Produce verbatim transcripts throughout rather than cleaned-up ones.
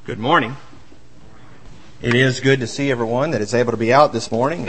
Good morning. It is good to see everyone that is able to be out this morning.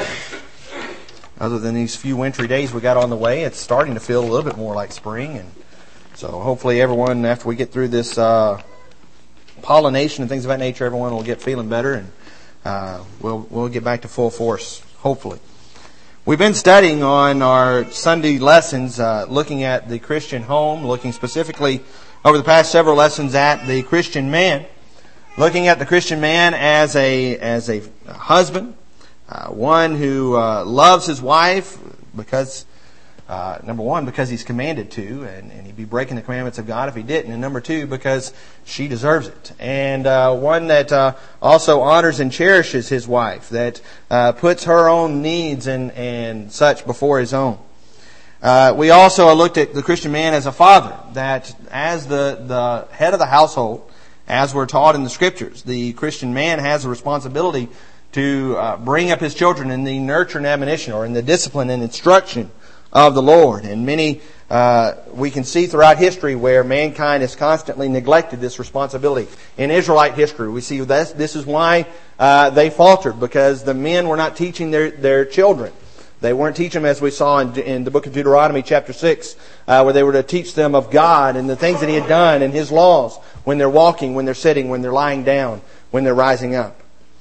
Other than these few wintry days we got on the way, it's starting to feel a little bit more like spring. And so hopefully everyone, after we get through this uh, pollination and things of that nature, everyone will get feeling better and uh, we'll we'll get back to full force, hopefully. We've been studying on our Sunday lessons, uh, looking at the Christian home, looking specifically over the past several lessons at the Christian man. Looking at the Christian man as a as a husband, uh, one who uh, loves his wife because, uh, number one, because he's commanded to, and, and he'd be breaking the commandments of God if he didn't, and number two, because she deserves it. And uh, one that uh, also honors and cherishes his wife, that uh, puts her own needs and, and such before his own. Uh, we also looked at the Christian man as a father, that as the, the head of the household, as we're taught in the Scriptures, the Christian man has a responsibility to uh, bring up his children in the nurture and admonition, or in the discipline and instruction of the Lord. And many, uh, we can see throughout history where mankind has constantly neglected this responsibility. In Israelite history, we see this, this is why uh, they faltered, because the men were not teaching their, their children. They weren't teaching them, as we saw in, in the book of Deuteronomy chapter six, uh, where they were to teach them of God and the things that He had done and His laws when they're walking, when they're sitting, when they're lying down, when they're rising up.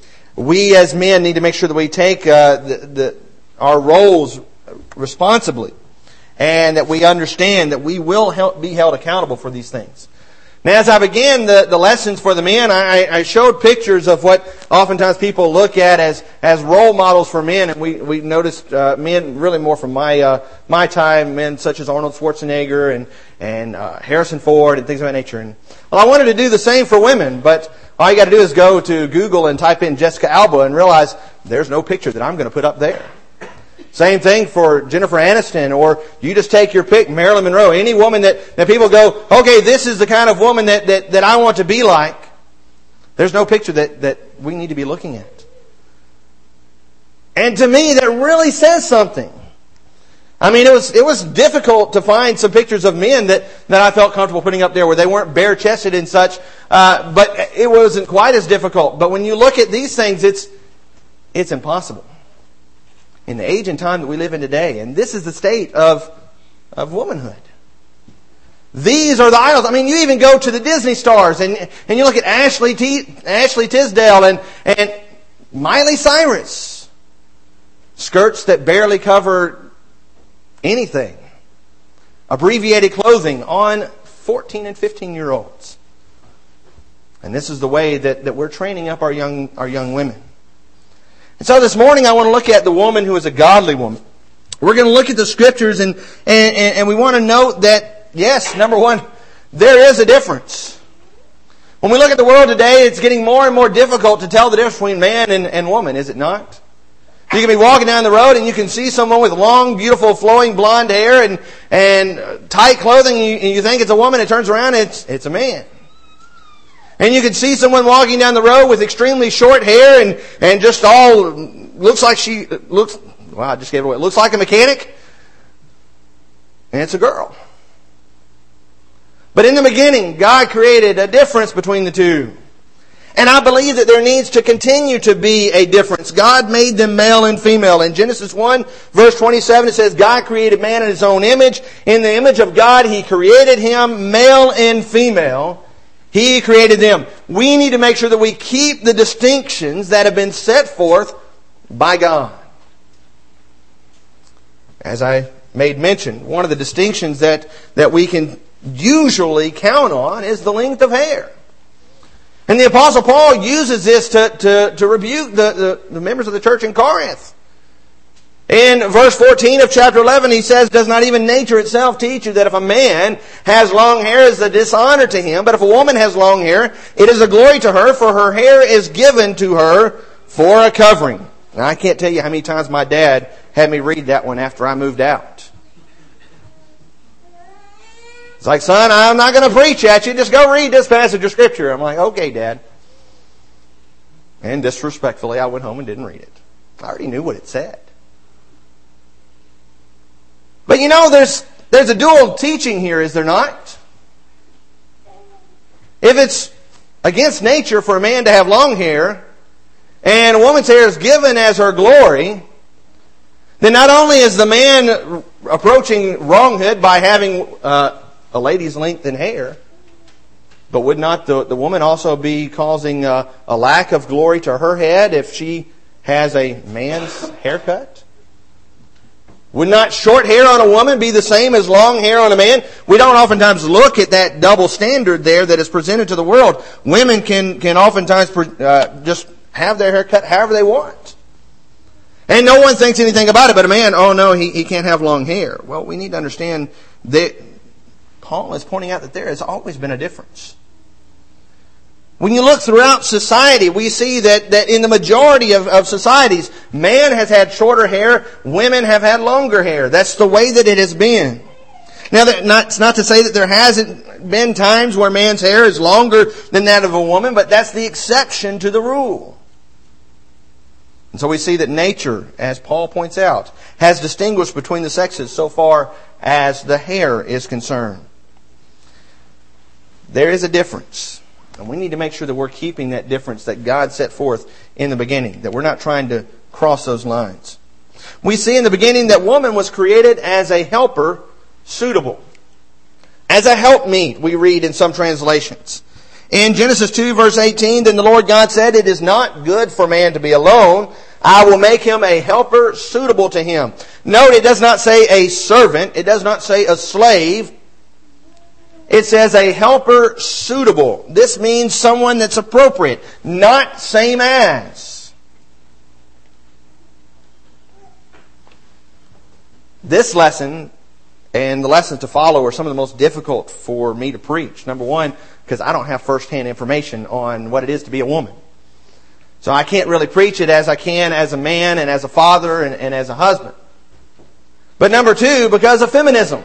We as men need to make sure that we take uh, the, the, our roles responsibly, and that we understand that we will help be held accountable for these things. Now, as I began the, the lessons for the men, I, I showed pictures of what oftentimes people look at as, as role models for men, and we, we noticed uh, men really more from my uh, my time, men such as Arnold Schwarzenegger and and uh, Harrison Ford and things of that nature. And well, I wanted to do the same for women, but all you got to do is go to Google and type in Jessica Alba and realize there's no picture that I'm going to put up there. Same thing for Jennifer Aniston, or you just take your pick, Marilyn Monroe, any woman that, that people go, okay, this is the kind of woman that, that, that I want to be like. There's no picture that, that we need to be looking at. And to me, that really says something. I mean, it was it was difficult to find some pictures of men that, that I felt comfortable putting up there where they weren't bare-chested and such, uh, but it wasn't quite as difficult. But when you look at these things, it's it's impossible. In the age and time that we live in today. And this is the state of, of womanhood. These are the idols. I mean, you even go to the Disney stars and, and you look at Ashley, T, Ashley Tisdale and, and Miley Cyrus. Skirts that barely cover anything. Abbreviated clothing on fourteen and fifteen year olds. And this is the way that, that we're training up our young, our young women. And so this morning I want to look at the woman who is a godly woman. We're going to look at the Scriptures and, and, and we want to note that, yes, number one, there is a difference. When we look at the world today, it's getting more and more difficult to tell the difference between man and, and woman, is it not? You can be walking down the road and you can see someone with long, beautiful, flowing blonde hair and, and tight clothing, and you, and you think it's a woman. It turns around, it's, it's a man. And you can see someone walking down the road with extremely short hair and, and just all looks like she looks, wow, I just gave it away. Looks like a mechanic. And it's a girl. But in the beginning, God created a difference between the two. And I believe that there needs to continue to be a difference. God made them male and female. In Genesis one, verse twenty-seven, it says, God created man in His own image. In the image of God, He created him, male and female. He created them. We need to make sure that we keep the distinctions that have been set forth by God. As I made mention, one of the distinctions that, that we can usually count on is the length of hair. And the Apostle Paul uses this to, to, to rebuke the, the, the members of the church in Corinth. In verse fourteen of chapter eleven, he says, does not even nature itself teach you that if a man has long hair, it is a dishonor to him, but if a woman has long hair, it is a glory to her, for her hair is given to her for a covering. Now, I can't tell you how many times my dad had me read that one after I moved out. It's like, son, I'm not going to preach at you. Just go read this passage of Scripture. I'm like, okay, Dad. And disrespectfully, I went home and didn't read it. I already knew what it said. But you know, there's there's a dual teaching here, is there not? If it's against nature for a man to have long hair, and a woman's hair is given as her glory, then not only is the man approaching wronghood by having uh, a lady's length in hair, but would not the, the woman also be causing a, a lack of glory to her head if she has a man's haircut? Would not short hair on a woman be the same as long hair on a man? We don't oftentimes look at that double standard there that is presented to the world. Women can, can oftentimes uh, just have their hair cut however they want. And no one thinks anything about it, but a man, oh no, he, he can't have long hair. Well, we need to understand that Paul is pointing out that there has always been a difference. When you look throughout society, we see that, that in the majority of, of societies, man has had shorter hair, women have had longer hair. That's the way that it has been. Now, that not, it's not to say that there hasn't been times where man's hair is longer than that of a woman, but that's the exception to the rule. And so we see that nature, as Paul points out, has distinguished between the sexes so far as the hair is concerned. There is a difference. And we need to make sure that we're keeping that difference that God set forth in the beginning, that we're not trying to cross those lines. We see in the beginning that woman was created as a helper suitable. As a helpmeet, we read in some translations. In Genesis two, verse eighteen, then the Lord God said, it is not good for man to be alone. I will make him a helper suitable to him. Note, it does not say a servant. It does not say a slave. It says a helper suitable. This means someone that's appropriate, not same as. This lesson and the lessons to follow are some of the most difficult for me to preach. Number one, because I don't have first-hand information on what it is to be a woman. So I can't really preach it as I can as a man and as a father and, and as a husband. But number two, because of feminism.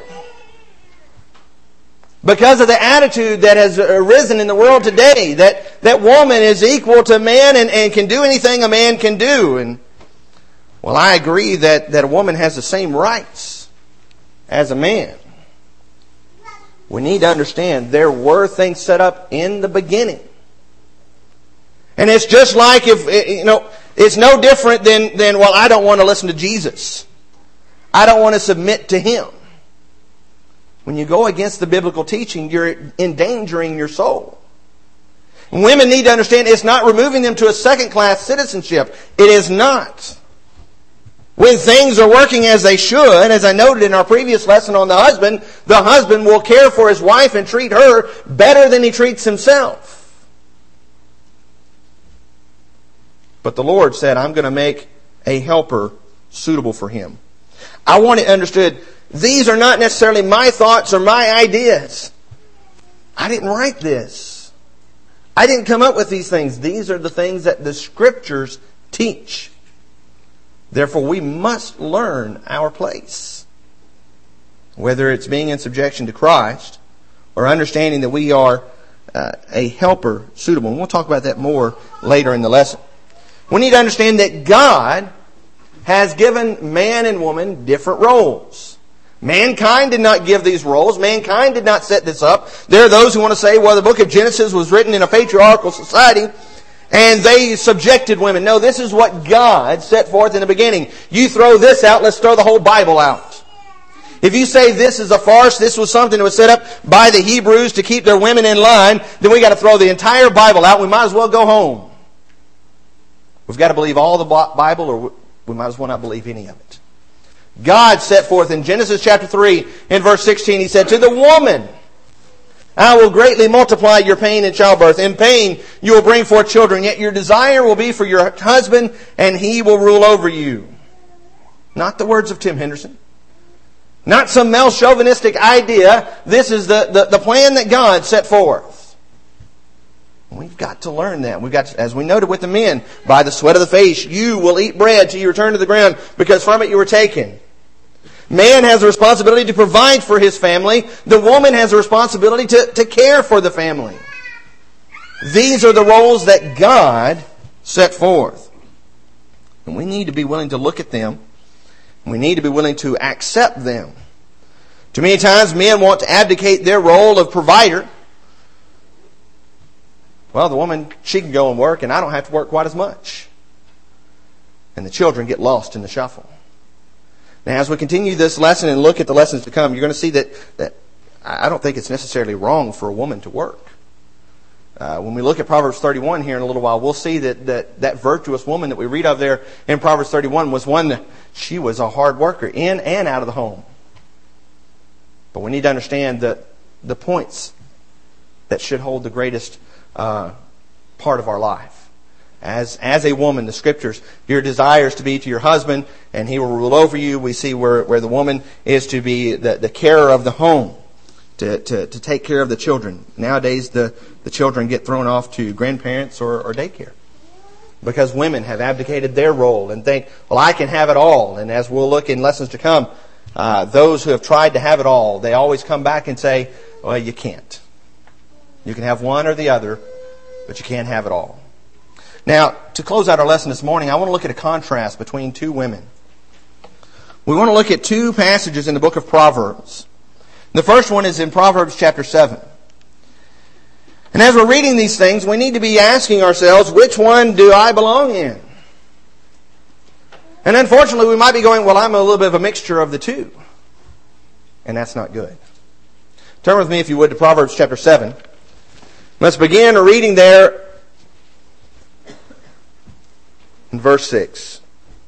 Because of the attitude that has arisen in the world today, that, that woman is equal to man and, and can do anything a man can do. And well, I agree that, that a woman has the same rights as a man. We need to understand there were things set up in the beginning. And it's just like if, you know, it's no different than, than, well, I don't want to listen to Jesus. I don't want to submit to Him. When you go against the biblical teaching, you're endangering your soul. And women need to understand it's not removing them to a second-class citizenship. It is not. When things are working as they should, as I noted in our previous lesson on the husband, the husband will care for his wife and treat her better than he treats himself. But the Lord said, I'm going to make a helper suitable for him. I want it understood, these are not necessarily my thoughts or my ideas. I didn't write this. I didn't come up with these things. These are the things that the Scriptures teach. Therefore, we must learn our place. Whether it's being in subjection to Christ or understanding that we are uh, a helper suitable. And we'll talk about that more later in the lesson. We need to understand that God has given man and woman different roles. Mankind did not give these roles. Mankind did not set this up. There are those who want to say, well, the book of Genesis was written in a patriarchal society and they subjected women. No, this is what God set forth in the beginning. You throw this out, let's throw the whole Bible out. If you say this is a farce, this was something that was set up by the Hebrews to keep their women in line, then we got to throw the entire Bible out. We might as well go home. We've got to believe all the Bible, or we might as well not believe any of it. God set forth in Genesis chapter three, in verse sixteen, He said, to the woman, I will greatly multiply your pain in childbirth. In pain you will bring forth children, yet your desire will be for your husband, and he will rule over you. Not the words of Tim Henderson. Not some male chauvinistic idea. This is the, the, the plan that God set forth. We've got to learn that. We've got to, as we noted with the men, by the sweat of the face, you will eat bread till you return to the ground, because from it you were taken. Man has a responsibility to provide for his family. The woman has a responsibility to, to care for the family. These are the roles that God set forth. And we need to be willing to look at them. We need to be willing to accept them. Too many times men want to abdicate their role of provider. well, the woman, she can go and work and I don't have to work quite as much. And the children get lost in the shuffle. Now, as we continue this lesson and look at the lessons to come, you're going to see that, that I don't think it's necessarily wrong for a woman to work. Uh, when we look at Proverbs thirty-one here in a little while, we'll see that, that that virtuous woman that we read of there in Proverbs thirty-one was one that she was a hard worker in and out of the home. But we need to understand that the points that should hold the greatest uh, part of our life. As as a woman, the Scriptures, your desire is to be to your husband, and he will rule over you. We see where, where the woman is to be the, the carer of the home, to, to, to take care of the children. Nowadays, the, the children get thrown off to grandparents or, or daycare because women have abdicated their role and think, well, I can have it all. And as we'll look in lessons to come, uh, those who have tried to have it all, they always come back and say, well, you can't. You can have one or the other, but you can't have it all. Now, to close out our lesson this morning, I want to look at a contrast between two women. We want to look at two passages in the book of Proverbs. The first one is in Proverbs chapter seven. And as we're reading these things, we need to be asking ourselves, which one do I belong in? And unfortunately, we might be going, well, I'm a little bit of a mixture of the two. And that's not good. Turn with me, if you would, to Proverbs chapter seven. Let's begin reading there in verse six.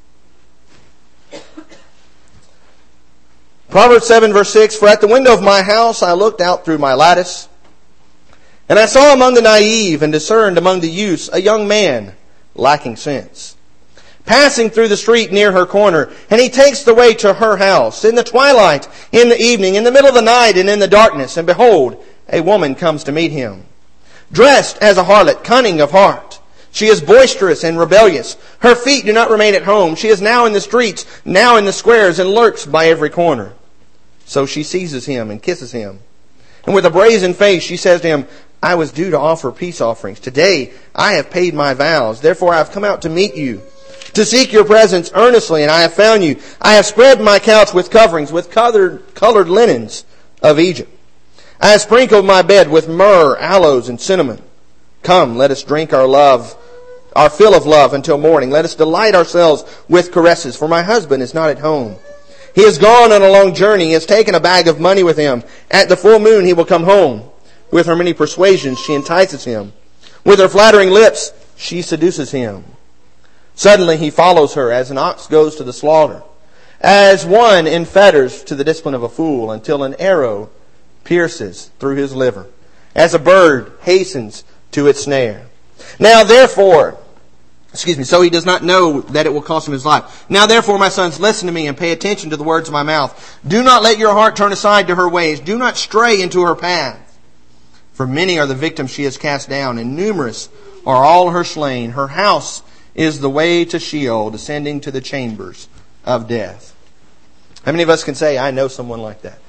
Proverbs seven, verse six, For at the window of my house I looked out through my lattice, and I saw among the naive and discerned among the youths a young man lacking sense, passing through the street near her corner, and he takes the way to her house, in the twilight, in the evening, in the middle of the night, and in the darkness, and behold, a woman comes to meet him, dressed as a harlot, cunning of heart. She is boisterous and rebellious. Her feet do not remain at home. She is now in the streets, now in the squares, and lurks by every corner. So she seizes him and kisses him. And with a brazen face she says to him, I was due to offer peace offerings. Today I have paid my vows. Therefore I have come out to meet you, to seek your presence earnestly, and I have found you. I have spread my couch with coverings, with colored, colored linens of Egypt. I have sprinkled my bed with myrrh, aloes, and cinnamon. Come, let us drink our love, our fill of love until morning. Let us delight ourselves with caresses, for my husband is not at home. He has gone on a long journey. He has taken a bag of money with him. At the full moon he will come home. With her many persuasions she entices him. With her flattering lips she seduces him. Suddenly he follows her as an ox goes to the slaughter, as one in fetters to the discipline of a fool, until an arrow pierces through his liver, as a bird hastens to its snare. Now therefore, excuse me, so he does not know that it will cost him his life. Now therefore, my sons, listen to me and pay attention to the words of my mouth. Do not let your heart turn aside to her ways. Do not stray into her path. For many are the victims she has cast down, and numerous are all her slain. Her house is the way to Sheol, descending to the chambers of death. How many of us can say, I know someone like that?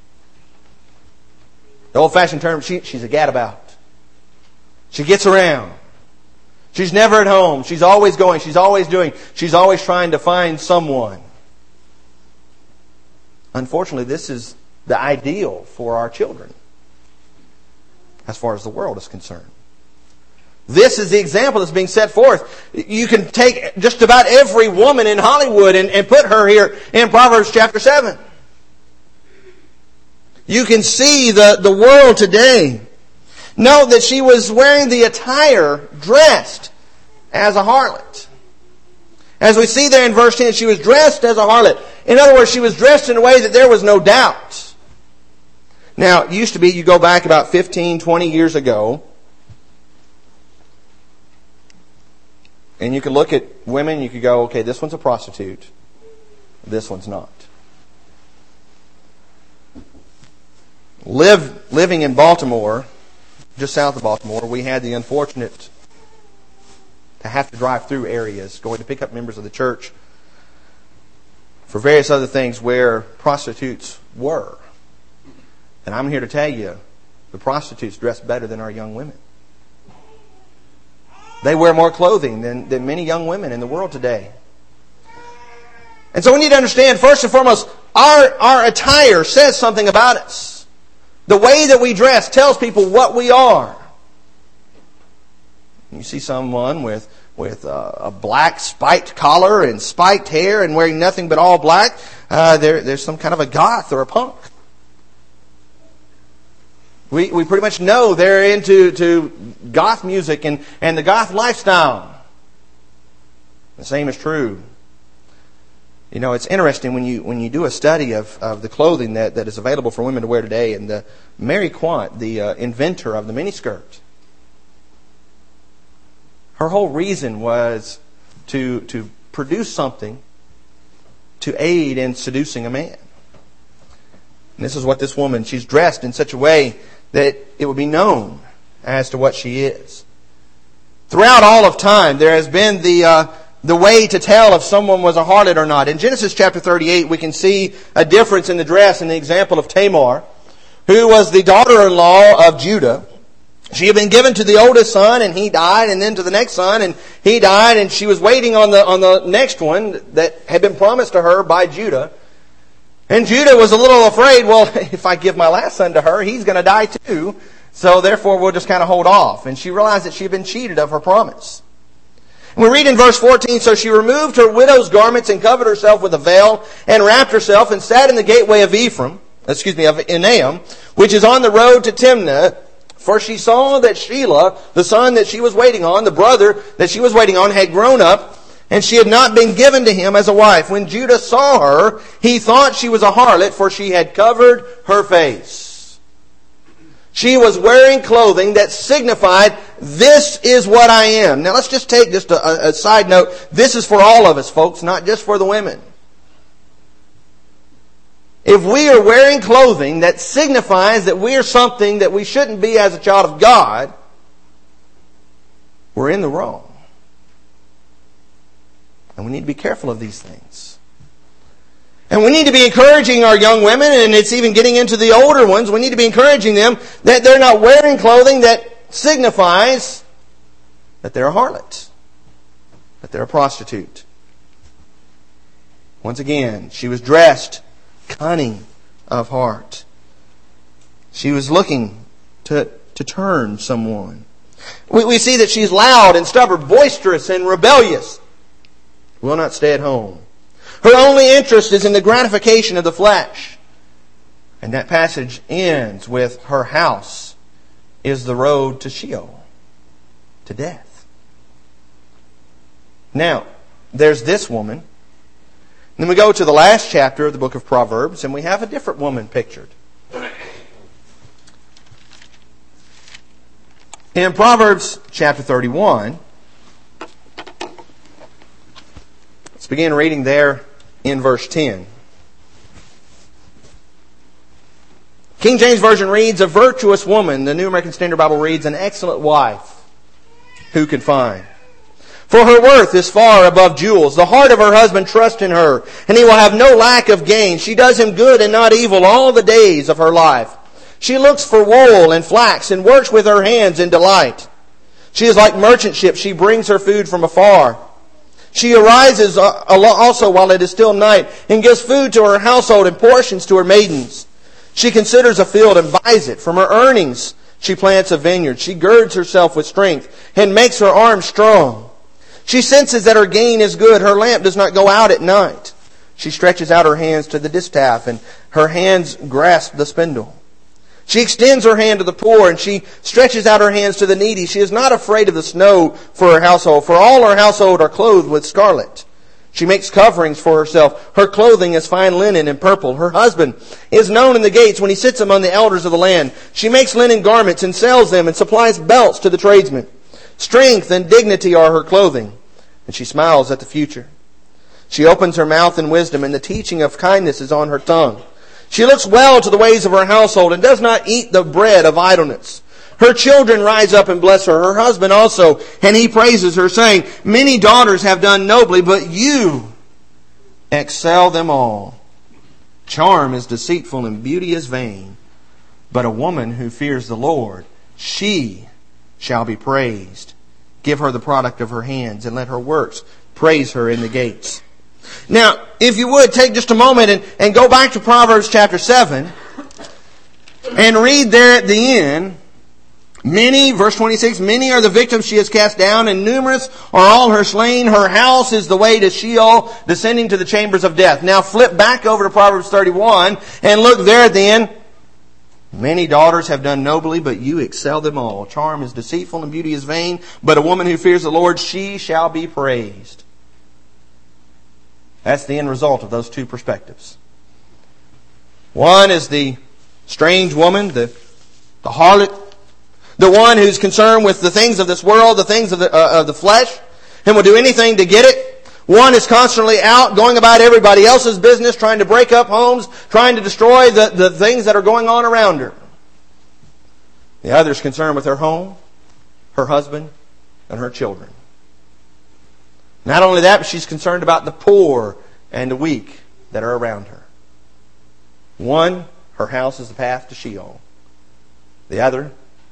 The old-fashioned term, she, she's a gadabout. She gets around. She's never at home. She's always going. She's always doing. She's always trying to find someone. Unfortunately, this is the ideal for our children as far as the world is concerned. This is the example that's being set forth. You can take just about every woman in Hollywood and, and put her here in Proverbs chapter seven. You can see the, the world today. Note that she was wearing the attire dressed as a harlot. As we see there in verse ten, she was dressed as a harlot. In other words, she was dressed in a way that there was no doubt. Now, it used to be, you go back about fifteen, twenty years ago, and you could look at women, you could go, okay, this one's a prostitute, this one's not. Live, living in Baltimore, just south of Baltimore, we had the unfortunate to have to drive through areas, going to pick up members of the church for various other things where prostitutes were. And I'm here to tell you, the prostitutes dress better than our young women. They wear more clothing than, than many young women in the world today. And so we need to understand, first and foremost, our, our attire says something about us. The way that we dress tells people what we are. You see someone with with uh, a black spiked collar and spiked hair and wearing nothing but all black, uh, there, there's some kind of a goth or a punk. We we pretty much know they're into to goth music and, and the goth lifestyle. The same is true. You know, it's interesting when you when you do a study of, of the clothing that, that is available for women to wear today, and the Mary Quant, the uh, inventor of the miniskirt, her whole reason was to to produce something to aid in seducing a man. And this is what this woman, she's dressed in such a way that it would be known as to what she is. Throughout all of time, there has been the uh, the way to tell if someone was a harlot or not. In Genesis chapter thirty-eight, we can see a difference in the dress in the example of Tamar, who was the daughter-in-law of Judah. She had been given to the oldest son, and he died, and then to the next son, and he died, and she was waiting on the on the next one that had been promised to her by Judah. And Judah was a little afraid, well, if I give my last son to her, he's going to die too. So therefore, we'll just kind of hold off. And she realized that she had been cheated of her promise. And we read in verse fourteen, so she removed her widow's garments and covered herself with a veil and wrapped herself and sat in the gateway of Ephraim, excuse me, of Enaim, which is on the road to Timnah. For she saw that Shelah, the son that she was waiting on, the brother that she was waiting on, had grown up, and she had not been given to him as a wife. When Judah saw her, he thought she was a harlot, for she had covered her face. She was wearing clothing that signified, this is what I am. Now let's just take just a, a side note. This is for all of us, folks, not just for the women. If we are wearing clothing that signifies that we are something that we shouldn't be as a child of God, we're in the wrong. And we need to be careful of these things. And we need to be encouraging our young women, and it's even getting into the older ones, we need to be encouraging them that they're not wearing clothing that signifies that they're a harlot, that they're a prostitute. Once again, she was dressed cunning of heart. She was looking to, to turn someone. We, we see that she's loud and stubborn, boisterous and rebellious. Will not stay at home. Her only interest is in the gratification of the flesh. And that passage ends with her house is the road to Sheol, to death. Now, there's this woman. Then we go to the last chapter of the book of Proverbs, and we have a different woman pictured. In Proverbs chapter thirty-one, let's begin reading there in verse ten. King James Version reads, a virtuous woman. The New American Standard Bible reads, an excellent wife. Who could find? For her worth is far above jewels. The heart of her husband trusts in her, and he will have no lack of gain. She does him good and not evil all the days of her life. She looks for wool and flax and works with her hands in delight. She is like merchant ships. She brings her food from afar. She arises also while it is still night and gives food to her household and portions to her maidens. She considers a field and buys it. From her earnings she plants a vineyard. She girds herself with strength and makes her arms strong. She senses that her gain is good. Her lamp does not go out at night. She stretches out her hands to the distaff, and her hands grasp the spindle. She extends her hand to the poor, and she stretches out her hands to the needy. She is not afraid of the snow for her household, for all her household are clothed with scarlet. She makes coverings for herself. Her clothing is fine linen and purple. Her husband is known in the gates when he sits among the elders of the land. She makes linen garments and sells them and supplies belts to the tradesmen. Strength and dignity are her clothing, and she smiles at the future. She opens her mouth in wisdom, and the teaching of kindness is on her tongue. She looks well to the ways of her household and does not eat the bread of idleness. Her children rise up and bless her, her husband also, and he praises her, saying, many daughters have done nobly, but you excel them all. Charm is deceitful and beauty is vain, but a woman who fears the Lord, she shall be praised. Give her the product of her hands, and let her works praise her in the gates. Now, if you would, take just a moment and, and go back to Proverbs chapter seven and read there at the end Many, verse twenty-six, many are the victims she has cast down, and numerous are all her slain. Her house is the way to Sheol, descending to the chambers of death. Now flip back over to Proverbs thirty-one, and look there at the end. Many daughters have done nobly, but you excel them all. Charm is deceitful and beauty is vain, but a woman who fears the Lord, she shall be praised. That's the end result of those two perspectives. One is the strange woman, the, the harlot, the one who's concerned with the things of this world, the things of the, uh, of the flesh, and will do anything to get it. One is constantly out, going about everybody else's business, trying to break up homes, trying to destroy the, the things that are going on around her. The other is concerned with her home, her husband, and her children. Not only that, but she's concerned about the poor and the weak that are around her. One, her house is the path to Sheol. The other,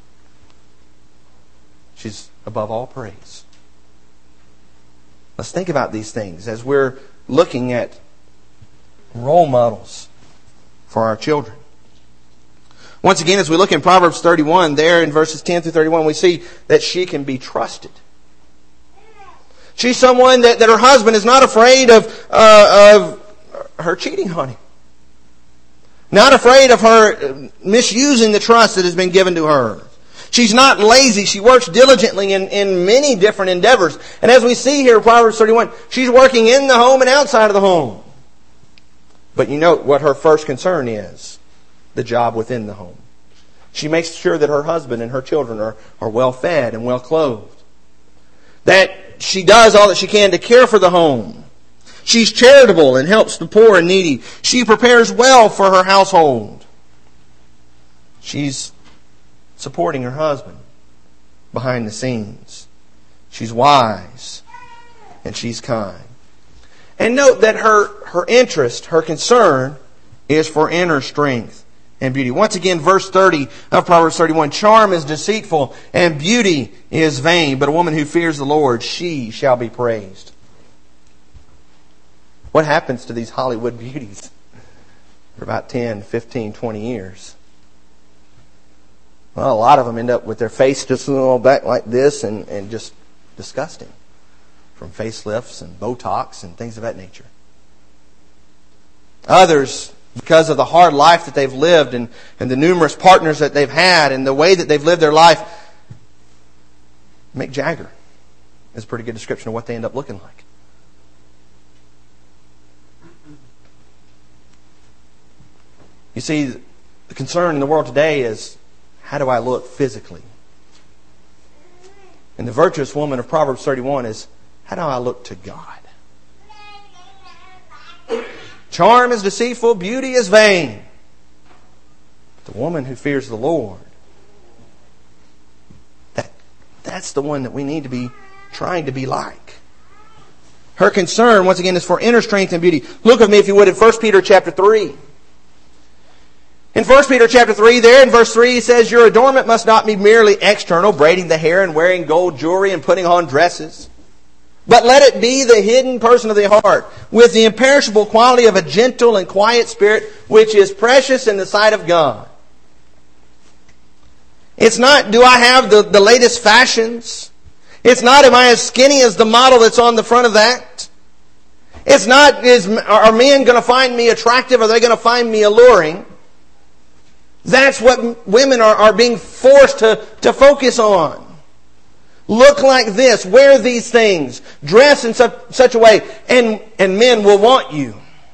she's above all praise. Let's think about these things as we're looking at role models for our children. Once again, as we look in Proverbs thirty-one, there in verses ten through thirty-one, we see that she can be trusted. She's someone that, that her husband is not afraid of, uh, of her cheating on him. Not afraid of her misusing the trust that has been given to her. She's not lazy. She works diligently in, in many different endeavors. And as we see here in Proverbs thirty-one, she's working in the home and outside of the home. But you note what her first concern is. The job within the home. She makes sure that her husband and her children are, are well fed and well clothed. That she does all that she can to care for the home. She's charitable and helps the poor and needy. She prepares well for her household. She's supporting her husband behind the scenes. She's wise and she's kind. And note that her, her interest, her concern is for inner strength and beauty. Once again, verse thirty of Proverbs thirty-one, charm is deceitful and beauty is vain, but a woman who fears the Lord, she shall be praised. What happens to these Hollywood beauties for about ten, fifteen, twenty years? Well, a lot of them end up with their face just a little back like this and, and just disgusting from facelifts and Botox and things of that nature. Others, because of the hard life that they've lived and, and the numerous partners that they've had and the way that they've lived their life, Mick Jagger is a pretty good description of what they end up looking like. You see, the concern in the world today is, how do I look physically? And the virtuous woman of Proverbs thirty-one is, how do I look to God? Charm is deceitful, beauty is vain. The woman who fears the Lord, that, that's the one that we need to be trying to be like. Her concern, once again, is for inner strength and beauty. Look with me, if you would, at First Peter chapter three. In First Peter chapter three, there in verse three, he says, your adornment must not be merely external, braiding the hair and wearing gold jewelry and putting on dresses. But let it be the hidden person of the heart, with the imperishable quality of a gentle and quiet spirit, which is precious in the sight of God. It's not, do I have the, the latest fashions? It's not, am I as skinny as the model that's on the front of that? It's not, is, are men going to find me attractive? Are they going to find me alluring? That's what women are, are being forced to, to focus on. Look like this. Wear these things. Dress in such, such a way. And, and men will want you.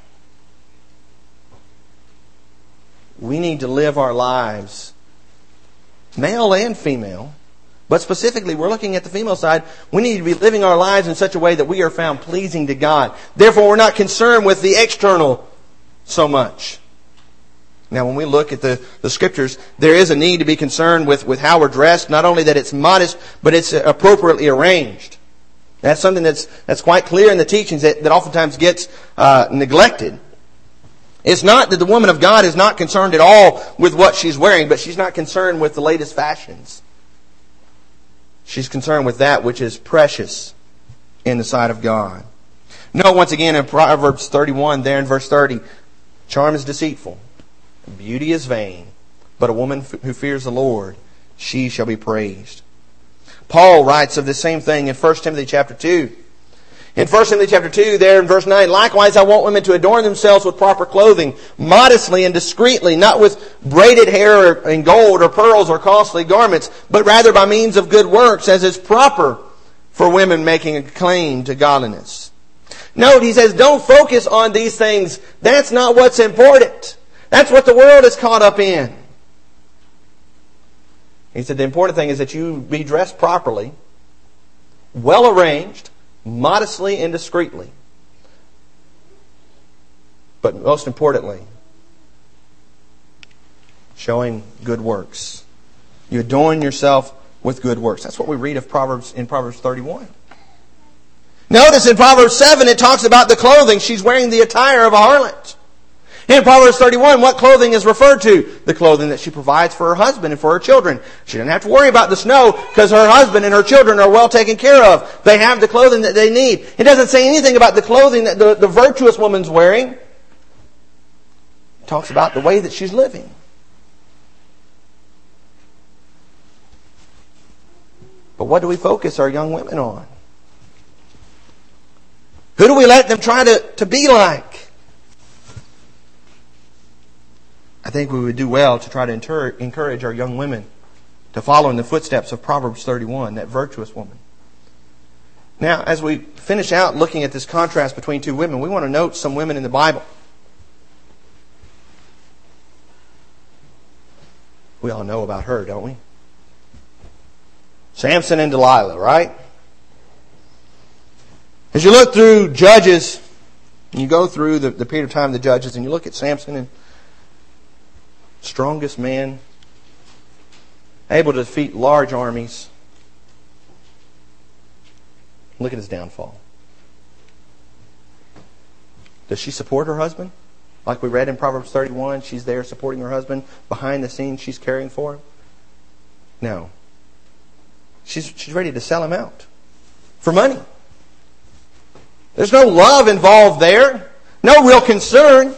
We need to live our lives, male and female. But specifically, we're looking at the female side. We need to be living our lives in such a way that we are found pleasing to God. Therefore, we're not concerned with the external so much. Now, when we look at the, the Scriptures, there is a need to be concerned with, with how we're dressed. Not only that it's modest, but it's appropriately arranged. That's something that's that's quite clear in the teachings that, that oftentimes gets uh, neglected. It's not that the woman of God is not concerned at all with what she's wearing, but she's not concerned with the latest fashions. She's concerned with that which is precious in the sight of God. Note once again in Proverbs thirty-one, there in verse thirty, charm is deceitful. Beauty is vain, but a woman who fears the Lord, she shall be praised. Paul writes of the same thing in First Timothy chapter two. In First Timothy chapter two, there in verse nine, likewise I want women to adorn themselves with proper clothing, modestly and discreetly, not with braided hair and gold or pearls or costly garments, but rather by means of good works, as is proper for women making a claim to godliness. Note, he says, don't focus on these things. That's not what's important. That's what the world is caught up in. He said the important thing is that you be dressed properly, well arranged, modestly and discreetly. But most importantly, showing good works. You adorn yourself with good works. That's what we read of Proverbs in Proverbs thirty-one. Notice in Proverbs seven it talks about the clothing. She's wearing the attire of a harlot. In Proverbs thirty-one, what clothing is referred to? The clothing that she provides for her husband and for her children. She doesn't have to worry about the snow because her husband and her children are well taken care of. They have the clothing that they need. It doesn't say anything about the clothing that the, the virtuous woman's wearing. It talks about the way that she's living. But what do we focus our young women on? Who do we let them try to, to be like? I think we would do well to try to encourage our young women to follow in the footsteps of Proverbs thirty-one, that virtuous woman. Now, as we finish out looking at this contrast between two women, we want to note some women in the Bible. We all know about her, don't we? Samson and Delilah, right? As you look through Judges, and you go through the, the period of time of the Judges, and you look at Samson, and strongest man, able to defeat large armies. Look at his downfall. Does she support her husband? Like we read in Proverbs thirty-one, she's there supporting her husband. Behind the scenes, she's caring for him. No. She's, she's ready to sell him out for money. There's no love involved there. No real concern.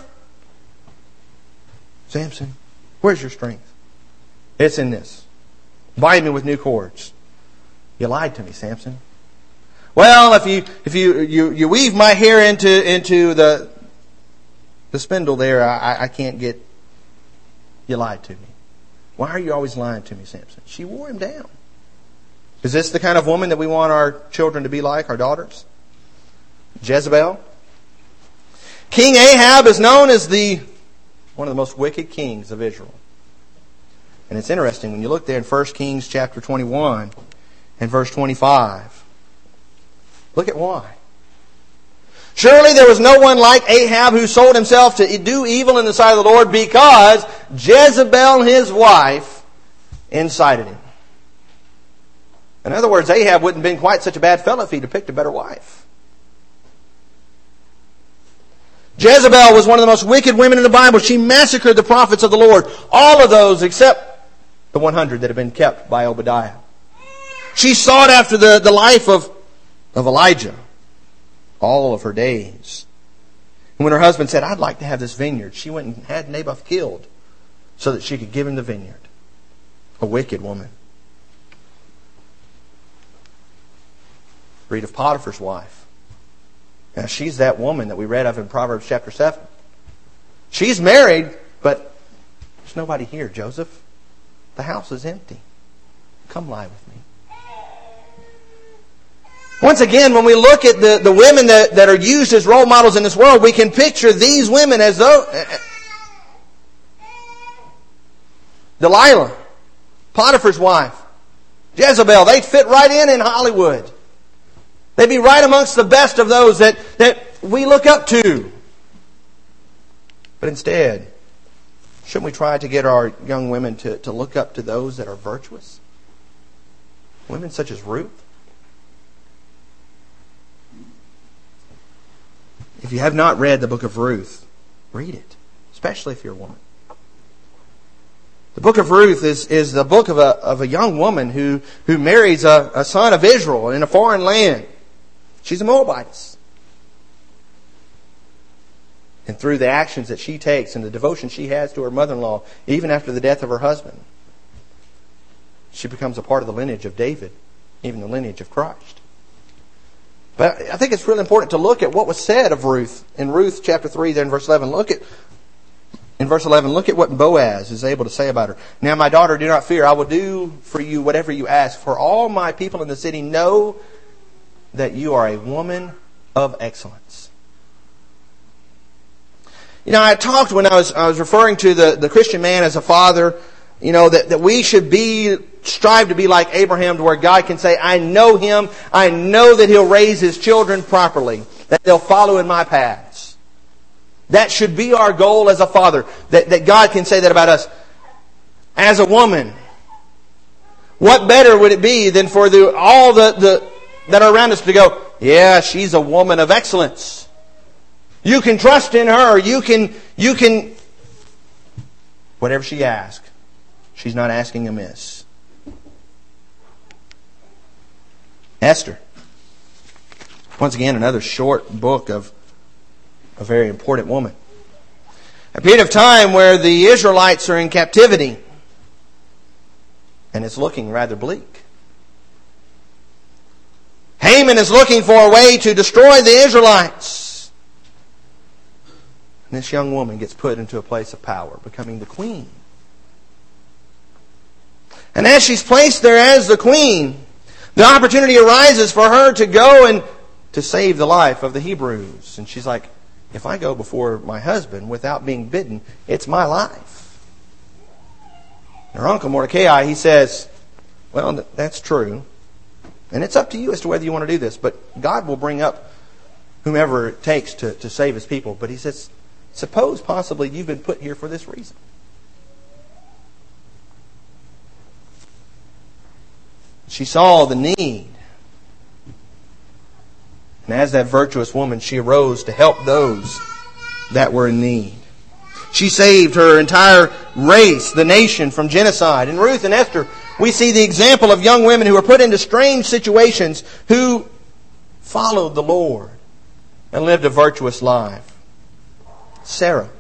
Samson, where's your strength? It's in this. Bind me with new cords. You lied to me, Samson. Well, if you if you you, you weave my hair into into the the spindle there, I, I can't get. You lied to me. Why are you always lying to me, Samson? She wore him down. Is this the kind of woman that we want our children to be like, our daughters? Jezebel. King Ahab is known as the one of the most wicked kings of Israel. And it's interesting when you look there in First Kings chapter twenty-one and verse twenty-five. Look at why. Surely there was no one like Ahab who sold himself to do evil in the sight of the Lord, because Jezebel his wife incited him. In other words, Ahab wouldn't have been quite such a bad fellow if he'd have picked a better wife. Jezebel was one of the most wicked women in the Bible. She massacred the prophets of the Lord. All of those except the one hundred that had been kept by Obadiah. She sought after the, the life of, of Elijah all of her days. And when her husband said, I'd like to have this vineyard, she went and had Naboth killed so that she could give him the vineyard. A wicked woman. Read of Potiphar's wife. Now, she's that woman that we read of in Proverbs chapter seven. She's married, but there's nobody here, Joseph. The house is empty. Come lie with me. Once again, when we look at the, the women that, that are used as role models in this world, we can picture these women as though... Delilah, Potiphar's wife, Jezebel, they'd fit right in in Hollywood. They'd be right amongst the best of those that, that we look up to. But instead, shouldn't we try to get our young women to, to look up to those that are virtuous? Women such as Ruth. If you have not read the book of Ruth, read it, especially if you're a woman. The book of Ruth is, is the book of a, of a young woman who, who marries a, a son of Israel in a foreign land. She's a Moabitess. And through the actions that she takes and the devotion she has to her mother-in-law, even after the death of her husband, she becomes a part of the lineage of David, even the lineage of Christ. But I think it's really important to look at what was said of Ruth in Ruth chapter three, there in verse eleven. Look at in verse eleven. Look at what Boaz is able to say about her. Now, my daughter, do not fear. I will do for you whatever you ask. For all my people in the city know that you are a woman of excellence. You know, I talked when I was I was referring to the, the Christian man as a father. You know, that, that we should be, strive to be like Abraham, to where God can say, I know him, I know that he'll raise his children properly, that they'll follow in my paths. That should be our goal as a father, that, that God can say that about us. As a woman, what better would it be than for the, all the, the that are around us to go, yeah, she's a woman of excellence. You can trust in her, you can, you can, whatever she asks. She's not asking amiss. Esther. Once again, another short book of a very important woman. A period of time where the Israelites are in captivity. And it's looking rather bleak. Haman is looking for a way to destroy the Israelites. And this young woman gets put into a place of power, becoming the queen. And as she's placed there as the queen, the opportunity arises for her to go and to save the life of the Hebrews. And she's like, if I go before my husband without being bidden, it's my life. And her uncle Mordecai, he says, well, that's true. And it's up to you as to whether you want to do this. But God will bring up whomever it takes to, to save His people. But he says, suppose possibly you've been put here for this reason. She saw the need. And as that virtuous woman, she arose to help those that were in need. She saved her entire race, the nation, from genocide. In Ruth and Esther, we see the example of young women who were put into strange situations, who followed the Lord and lived a virtuous life. Sarah.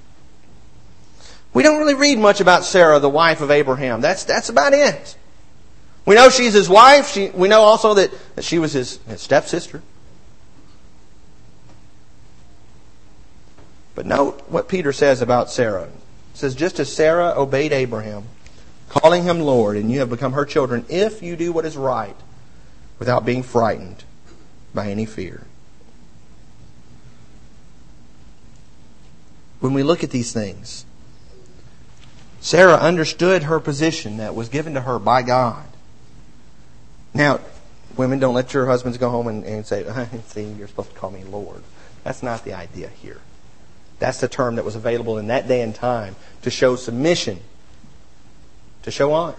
We don't really read much about Sarah, the wife of Abraham. That's, that's about it. We know she's his wife. She, we know also that, that she was his, his stepsister. But note what Peter says about Sarah. It says, just as Sarah obeyed Abraham, calling him Lord, and you have become her children, if you do what is right, without being frightened by any fear. When we look at these things, Sarah understood her position that was given to her by God. Now, women, don't let your husbands go home and, and say, see, you're supposed to call me Lord. That's not the idea here. That's the term that was available in that day and time to show submission, to show honor.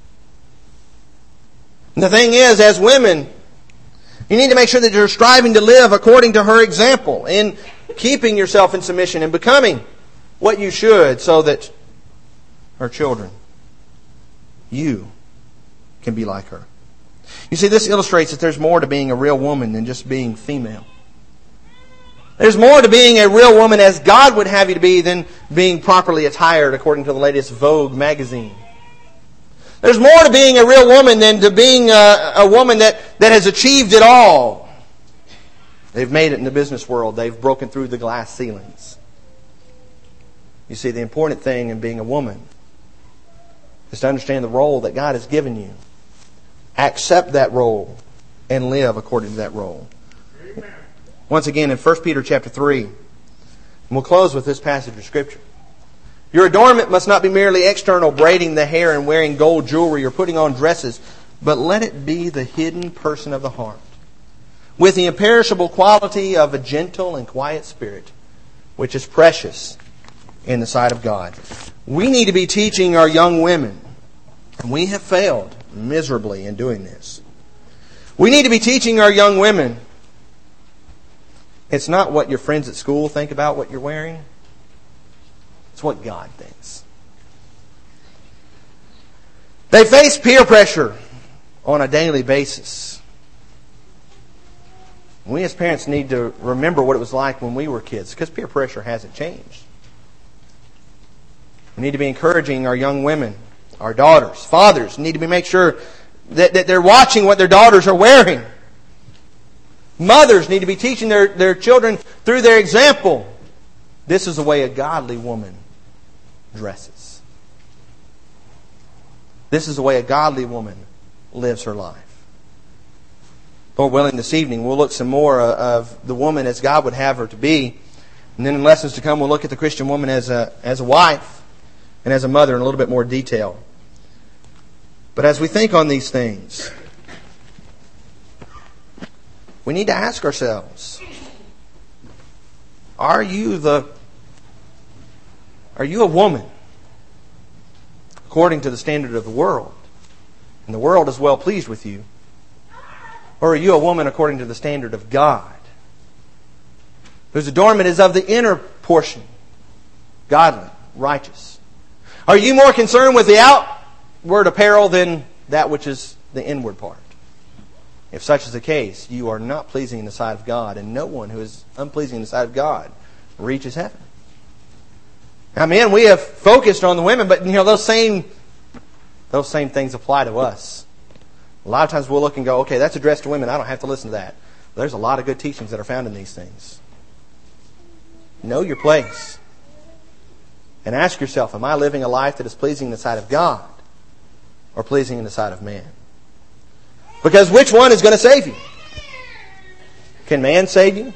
And the thing is, as women, you need to make sure that you're striving to live according to her example, in keeping yourself in submission and becoming what you should, so that her children, you, can be like her. You see, this illustrates that there's more to being a real woman than just being female. There's more to being a real woman as God would have you to be than being properly attired according to the latest Vogue magazine. There's more to being a real woman than to being a, a woman that, that has achieved it all. They've made it in the business world. They've broken through the glass ceilings. You see, the important thing in being a woman is to understand the role that God has given you. Accept that role and live according to that role. Amen. Once again, in First Peter chapter three, and we'll close with this passage of Scripture. Your adornment must not be merely external, braiding the hair and wearing gold jewelry or putting on dresses, but let it be the hidden person of the heart, with the imperishable quality of a gentle and quiet spirit, which is precious in the sight of God. We need to be teaching our young women, and we have failed miserably in doing this. We need to be teaching our young women, it's not what your friends at school think about what you're wearing. It's what God thinks. They face peer pressure on a daily basis. We as parents need to remember what it was like when we were kids, because peer pressure hasn't changed. We need to be encouraging our young women our daughters. Fathers need to be make sure that, that they're watching what their daughters are wearing. Mothers need to be teaching their, their children through their example. This is the way a godly woman dresses. This is the way a godly woman lives her life. Lord willing, this evening we'll look some more of the woman as God would have her to be. And then in lessons to come we'll look at the Christian woman as a, as a wife and as a mother in a little bit more detail. But as we think on these things, we need to ask ourselves, are you the are you a woman according to the standard of the world? And the world is well pleased with you. Or are you a woman according to the standard of God, whose adornment is of the inner portion, godly, righteous? Are you more concerned with the outward apparel than that which is the inward part? If such is the case, you are not pleasing in the sight of God, and no one who is unpleasing in the sight of God reaches heaven. Now, men, we have focused on the women, but you know those same those same things apply to us. A lot of times we'll look and go, okay, that's addressed to women. I don't have to listen to that. There's a lot of good teachings that are found in these things. Know your place. And ask yourself, am I living a life that is pleasing in the sight of God or pleasing in the sight of man? Because which one is going to save you? Can man save you?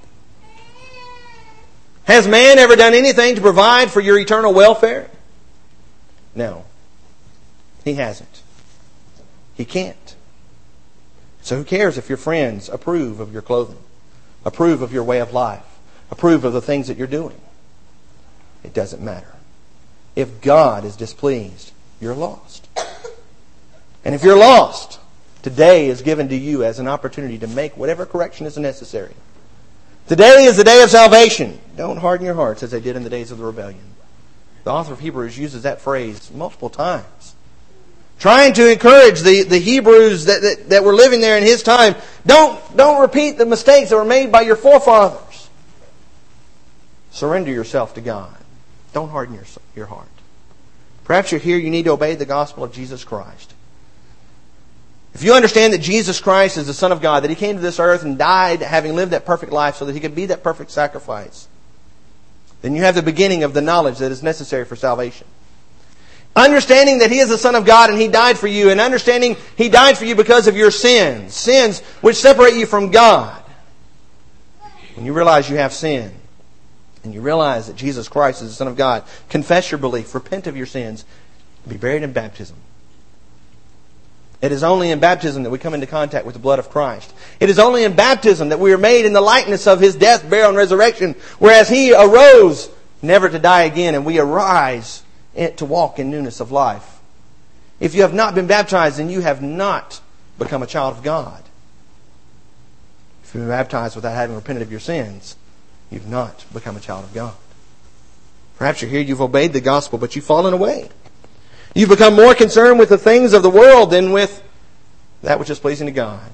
Has man ever done anything to provide for your eternal welfare? No. He hasn't. He can't. So who cares if your friends approve of your clothing, approve of your way of life, approve of the things that you're doing? It doesn't matter. If God is displeased, you're lost. And if you're lost, today is given to you as an opportunity to make whatever correction is necessary. Today is the day of salvation. Don't harden your hearts as they did in the days of the rebellion. The author of Hebrews uses that phrase multiple times, trying to encourage the, the Hebrews that, that, that were living there in his time. Don't, don't repeat the mistakes that were made by your forefathers. Surrender yourself to God. Don't harden your, your heart. Perhaps you're here, you need to obey the gospel of Jesus Christ. If you understand that Jesus Christ is the Son of God, that He came to this earth and died having lived that perfect life so that He could be that perfect sacrifice, then you have the beginning of the knowledge that is necessary for salvation. Understanding that He is the Son of God and He died for you, and understanding He died for you because of your sins, sins which separate you from God. When you realize you have sin, and you realize that Jesus Christ is the Son of God, confess your belief, repent of your sins, and be buried in baptism. It is only in baptism that we come into contact with the blood of Christ. It is only in baptism that we are made in the likeness of His death, burial, and resurrection, whereas He arose never to die again, and we arise to walk in newness of life. If you have not been baptized, then you have not become a child of God. If you've been baptized without having repented of your sins, you've not become a child of God. Perhaps you're here, you've obeyed the gospel, but you've fallen away. You've become more concerned with the things of the world than with that which is pleasing to God.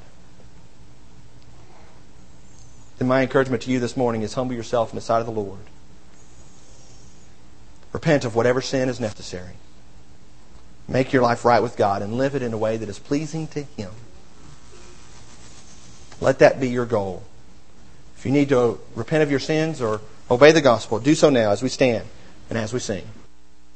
Then my encouragement to you this morning is humble yourself in the sight of the Lord. Repent of whatever sin is necessary. Make your life right with God and live it in a way that is pleasing to Him. Let that be your goal. If you need to repent of your sins or obey the gospel, do so now as we stand and as we sing.